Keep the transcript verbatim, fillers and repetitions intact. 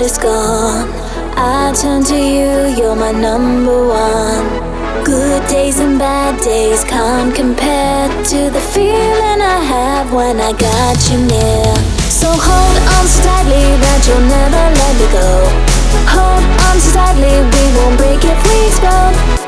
world is gone, I turn to you, you're my number one. Good days and bad days can't compare to the feeling I have when I got you near. So hold on so tightly that you'll never let me go. Hold on so tightly, we won't break if we explode.